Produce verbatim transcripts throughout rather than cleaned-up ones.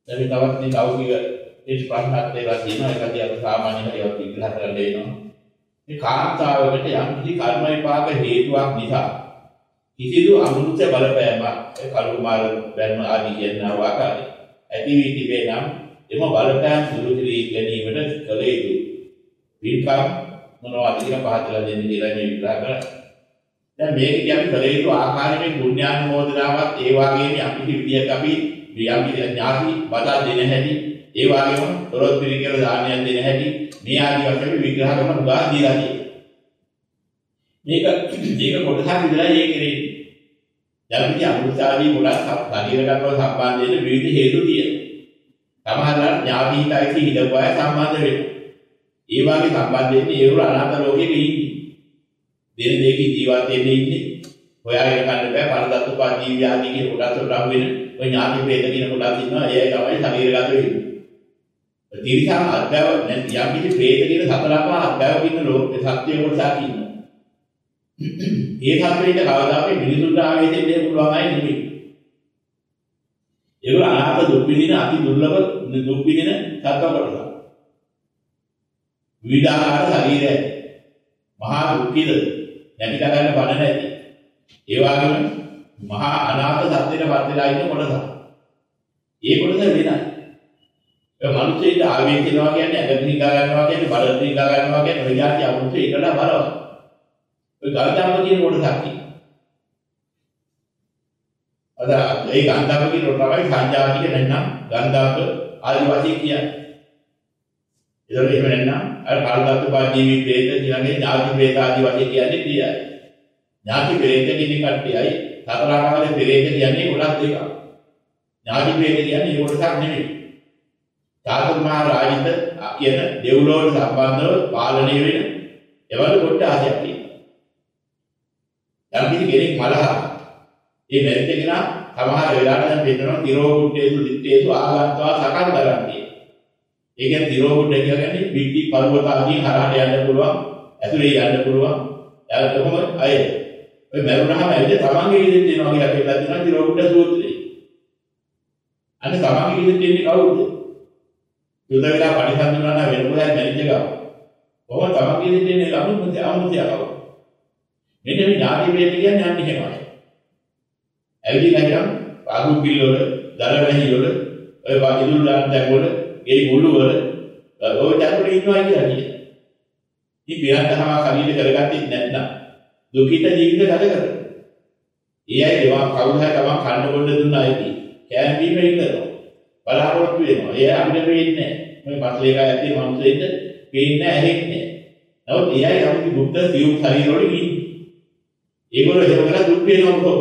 දැන් මේ තවත් මේ ලෞකික ඒ ප්‍රශ්නත් ඒවා තියෙනවා. ඒකදී අපි සාමාන්‍යයෙන් ඒවා විග්‍රහ කරන්න වෙනවා. මේ කාන්තාවකට යම් කිසි කර්ම විපාක හේතුවක් නිසා කිසිදු අමෘත බලපෑමක් ඒ කලු මාර බැලම ආදී කියනවා වාකාරය ඇති වී තිබේ නම් එම බලපෑම් දුරු කිරීම ගැනීමට කල යුතු විකම් මොනවද කියලා පහදලා දෙන්න කියලා මේ විග්‍රහ කරා. දැන් මේක කියන්නේ කල යුතු ආකාරයෙන් පුණ්‍යානුමෝදනාවක් ඒ වගේම යම් කිසි විදියක් අපි යම් කිසි ඥාති බදා දෙන හැටි ඒ වගේම තොරොත් පිළිකර දානයක් දෙන හැටි මේ ආදී වශයෙන් විග්‍රහ කරන උදා දීලා තියෙනවා. මේක මේක කොටසක් විතරයි ඒ කෙරෙන්නේ. දැන් අපි අනුසාරී ගොඩක් ශරීරගතව සම්බන්ධ වෙන විවිධ හේතු තියෙනවා. සමහරවල් ඥාති හිතයි හිතවය සම්බන්ධ වෙනවා. ඒ වගේ සම්බන්ධ වෙන්නේ ඒ වල අනාථ ලෝකෙක ඉන්නේ. දෙන දෙක ජීවත් වෙන්නේ ඉන්නේ. හොයාගෙන ගන්න බෑ පරදත්ත පාදීවි ආදී කියන කොටස් වලට අහු වෙන ඔය ඥාති ප්‍රේත කියන කොටස් ඉන්නවා. ඒ අය තමයි ශරීරගත වෙන්නේ. තිරිසන් අද්භව නැත්නම් යම් කිසි ප්‍රේත කියන සතරපා අද්භව කියන ලෝකේ සත්‍ය කොටසක් ඉන්නවා. ඒ සත්‍යෙට කවදාකවත් මිනිසුන්ට ආවේශයෙන් දෙන්න පුළුවන් අය නෙමෙයි. ඒක අනාථ දුක් විඳින අති දුර්ලභ දුක් විඳින සත්ව කොටස. විවිධාකාර ශරීරය මහා දුක්ඛිත නැති කරගන්න බඩ නැති. ඒ වගේම මහා අනාථ සත්‍යෙට වත් වෙලා ඉන්න කොටස. ඒ කොටස වෙනයි. ඒ මිනිස්සෙට ආවේශ වෙනවා කියන්නේ අගතින් ගා ගන්නවා කියන්නේ බලයෙන් ගා ගන්නවා කියන්නේ ඔය જાති අමුතු ඒකට බලවත්. ඔය ගන්ධාව කියන කොටසක් තියෙනවා. අද ඒ ගන්ධාව කියන කොට තමයි සංජාතික නැත්නම් ගන්ධාව ආදි වශයෙන් කියන්නේ. ඒතකොට එහෙම නැත්නම් අර කාලගත පාජීවි ප්‍රේත කියලාගේ ඥාති ප්‍රේත ආදි වශයෙන් කියන්නේ කියයි. ඥාති ප්‍රේත කියන කට්ටියයි සතරාකාරයේ ප්‍රේත කියන්නේ කොටස් දෙකක්. ඥාති ප්‍රේත කියන්නේ ඒ කොටසක් නෙමෙයි. චාතුර්මහා රාජිත කියන දෙව්ලොවට සම්බන්ධව පාලනය වෙන එවල කොටසක් තියෙනවා. යම් කිසි කෙනෙක් මලහා ඒ මැරිච්ච කෙනා සමහර වෙලාවට දැන් පෙන්නනවා තිරෝගුට්ටේසු දිත්තේසු ආගන්තුවා සකල් කරන්නේ. ඒ කියන්නේ තිරෝගුට්ට කියන්නේ පිටි පර්වත ආදී හරහට යන්න පුළුවන්, ඇතුලේ යන්න පුළුවන්. එයාලා කොහොම අය ඔය මරුණාම ඇවිත් තමන්ගේ ඉදිරියට එනවා කියලා කියලා දෙනවා තිරෝගුට්ට සූත්‍රයේ. අන්න තමන්ගේ ඉදිරියට එන්නේ කවුද? යුද වෙලා පරිසම්දුනා නම් වෙන කොහෙද මැරිච්ච ගාව. කොහොම තමන්ගේ ඉදිරියට එන්නේ අමුත්‍ය අමුත්‍යව. මෙන්න මේ ඥාති ප්‍රේත කියන්නේ අන්න එහෙමයි. ඇවිදිනා ගියම් ආගු පිළ වල, දරවැහි වල, ඔය වගිදුල් දාන තැන් වල, ගේ මුළු වල ඔය තැන්වල ඉන්නවා කියලා කියනවා. ඉතින් පියන්තහම කලියට කරගත්තේ නැත්නම් දුකිත ජීවිත ගත කරනවා. ඒ අය ඒවා කවුරු හරි තමන් කන්න බොන්න දුන්නා ඇති. කෑම බීම ඉන්නවා. බලාපොරොත්තු වෙනවා. ඒ අපිට වෙන්නේ නැහැ. මේ පස්ලේ එකයි ඇති මනුස්සෙන්න වෙන්නේ නැහැ, ඇහෙන්නේ නැහැ. නමුත් ඒ අය අපි බුද්ධ සියුම් ශරීරවල ඉන්නේ. ඒගොල්ලෝ එහෙම කරලා දුක් වෙනවා මොකද?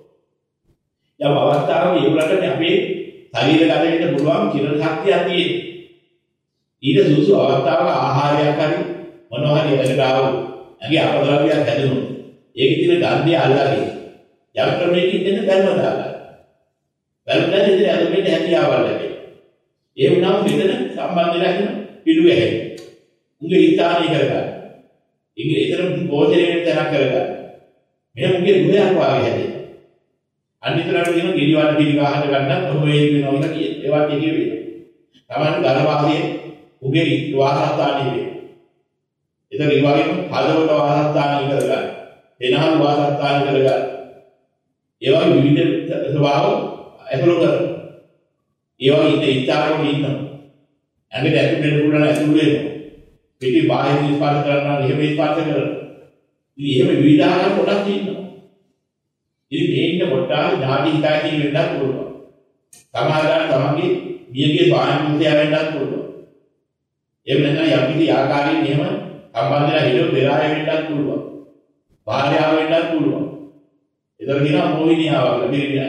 යම් අවස්ථාවක ඒගොල්ලන්ට අපේ ශරීරගත වෙන්න පුළුවන් කිරණ ශක්තියක් තියෙනවා. ඊට සුසු අවස්ථාවක ආහාරයක් හරි මොනවා හරි එකට ආවොත් ඇගේ අපද්‍රව්‍යයක් හැදෙනවා. ඒකේ තියෙන ගන්ධය අල්ලගෙන යම් ක්‍රමයකින් දෙන්න බැලම දාලා. බැලුම්ලා ඉතින් අදුමෙන් හැකියාවල් ලැබෙනවා. ඒ වුණාම මෙතන සම්බන්ධ වෙලා ඉන්න පිළිවෙ හැදෙනවා. උන්ගේ හිතානේ කරගන්න. ඉතින් ඒතර පෝෂණය වෙන තැනක් කරගන්න. මෙහෙම උගේ ගුණයක් වාගේ හැදෙනවා. අනිතරට කියන ගිරිවන්න පිළි ගහන්න ගන්නත් ඔහොම වේද වෙනවා කියලා කියන. ඒවත් එකේ වෙනවා. තමන්න ගර්භාෂයේ උගේ වාසස්ථානයේ වෙනවා. ඒතර ඒ වගේම හදවත වාසස්ථානය කරගන්න. එනහල් වාසස්ථානය කරගන්න. ඒ වගේ විවිධ ස්වභාව ඇතුළු කරනවා. ඒ වගේ ඉත ඉච්ඡාවෙන් ඉන්නවා. ඇඟට ඇතුළු වෙන පුළුවන් ඇතුළු වෙනවා. පිටි බාහිර ස්පර්ශ කරනවා එහෙම ස්පර්ශ කරනවා. ඉතින් එහෙම විවිධාකාර කොටස් තියෙනවා. ඉතින් මේ ඉන්න කොටස් ඥාති හිතයි වෙන්නත් පුළුවන්. සමාජාන තමන්ගේ මියගේ ස්වාමීන් වහන්සේලා වෙන්නත් පුළුවන්. එහෙම නැත්නම් යම් කිසි ආකාරයෙන් එහෙම සම්බන්ධලා හිතෝ පෙරාය වෙන්නත් පුළුවන්. භාර්යාව වෙන්නත් පුළුවන්. ඒතර කියනවා මොහිනියාව කියලා පිළිගන්නයි.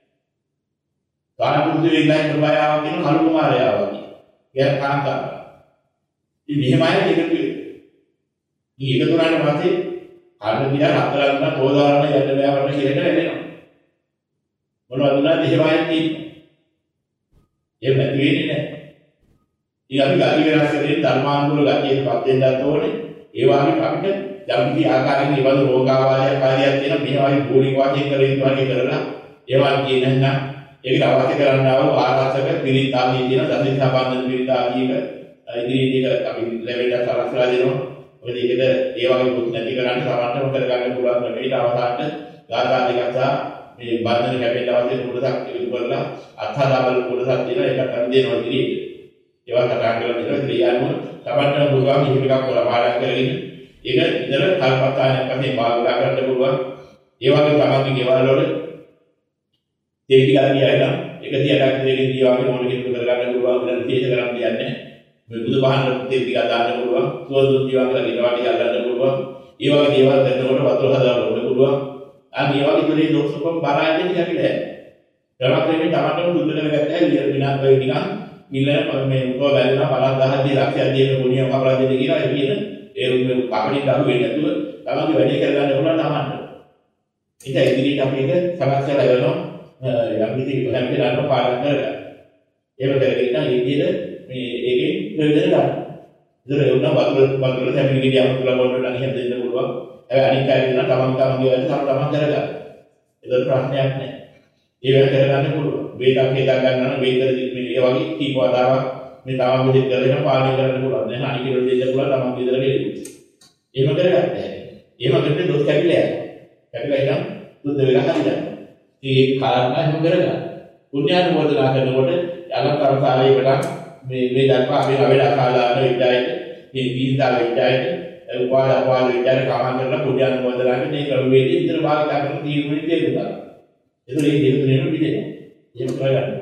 කාණපුරුෂ වෙන්නයි ප්‍රභායාව කියන කලු කුමාරයාව වගේ. ඒක කාන්තාව. ඉතින් මෙහෙමයි එකතු වෙන්නේ. මේ එකතු වුණාට පස්සේ කන්න දිහා හතරක් තෝදාරන යන්න බෑ වරණ කියලා එනවා. මොනවද උනාද එහෙමයි තියෙන්නේ. එහෙම නැති වෙන්නේ නැහැ. ඉතින් අපි ගති වෙනස් කරගෙන ධර්මානුකූල ගතියකටපත් වෙන්නත් ඕනේ. ඒ වගේම අපිට යම් කිසි ආකාරයකින් මේ වගේ රෝගාවාදයක් කාර්යයක් තියෙන මේ වගේ භූමික වාචික කරේ වගේ කරලා ඒවා කියන්නේ නැත්නම් ඒකට අවශ්‍ය කරන්නා වූ ආරක්ෂක පිළිත් ආදී තියෙන දසිත සම්බන්ධ පිළිත් ආදීක ඉදිරියේදී අපි ලැබෙන්න සලස්ලා දෙනවා. මොකද ඒකද ඒ වගේ දුක් නැති කරන්න සමර්ථව කරගන්න පුළුවන් නෙවෙයි. අවසානට ගාථා දෙකක් සහ මේ බන්ධන කැපෙන්න අවශ්‍ය කොටසක් ඉතුරු කරලා අත්හදාබල කොටසක් තියෙනවා. ඒකත් අපි දෙනවා ඉදිරියට. ඒවා කතා කරලා දෙනවා. ඒ අනුව සමර්ථව පුළුවන් මේක ටිකක් කරලා පාඩම් කරගෙන ඒක ඉතල කල්පතානයක් වශයෙන් භාවිත කරන්න පුළුවන්. ඒ වගේ තමන්ගේ ගෙවල් වල තේ ටිකක් තියාගෙන එකසිය අටක් දෙකකින් දිවාගේ මොන කෙනෙකුට කරගන්න පුළුවන් වෙන විශේෂ කරන් කියන්නේ මේ බුදු බහන තේ ටිකක් දාන්න පුළුවන් සුවඳ දිවාගේ ගෙනවා ටිකක් ගන්න පුළුවන් ඒ වගේ දේවල් කරනකොට වතුර හදාගන්න පුළුවන් අන්න ඒ වගේ දෙයක් දොස්කොම් බාරයින් ටිකක් ඉන්නේ කරවත්‍රේ තමන්ටම දුන්න කරගත්තා ඉතින් විනාඩි දෙකක් නිකන් මිල මේ උකෝ වැල්ලා බලන් දහදී ලක්ෂයක් දෙන ගුණියම අපරාධ දෙන්න කියලා ඒ කියන ඒ කපණි දරු වෙන්නේ නැතුව තමන්ගේ වැඩේ කරගන්න පුළුවන් තමන්ට ඉතින් ඉදිරියට අපි ඒක සමස්තලා වෙනවා යම් කිසි හැම කෙනාටම පාඩම් කරගන්න. ඒක කරගෙන ඉන්න ඉදිරියට මේ ඒකේ ප්‍රයෝජන ගන්න. ඒතර ඒ වුණා වතුර වතුර සැමිලි ගෙඩියක් තුල වලට අනිහෙන් දෙන්න පුළුවන්. හැබැයි අනිත් අය දෙනා තමන් තමන්ගේ වැඩ තම තමන් කරගන්න. ඒතර ප්‍රශ්නයක් නැහැ. ඒ වැඩ කරගන්න පුළුවන්. වේදක් හේදා ගන්න නම් වේද මේ ඒ වගේ කීප වතාවක් මේ තමන් මුදින් කරගෙන පාලනය කරන්න පුළුවන්. දැන් අනිත් කෙනෙකුට දෙන්න පුළුවන් තමන් විතර දෙන්න. එහෙම කරගත්තා. එහෙම කරද්දී දොස් කැපිලා යනවා. කැපිලා ඉතින් සුද්ධ වෙලා හරියනවා. ඒ කාරණා හිම කරගන්න. පුණ්‍යානුමෝදනා කරනකොට අලංකාර කාලයකට මේ මේ දක්වා අපි අවේලා කාලාන විද්‍යාවට මේ වීසා විද්‍යාවට උපාද උපාද විද්‍යාවට කාම කරලා පුණ්‍යානුමෝදනා කරන මේ ක්‍රමවේදය ඉදිරිය භාවිත කරන තීරුවේ තේරුණා. ඒක ඒ දෙක තුනේම පිළිදෙනවා. එහෙම කරගන්න.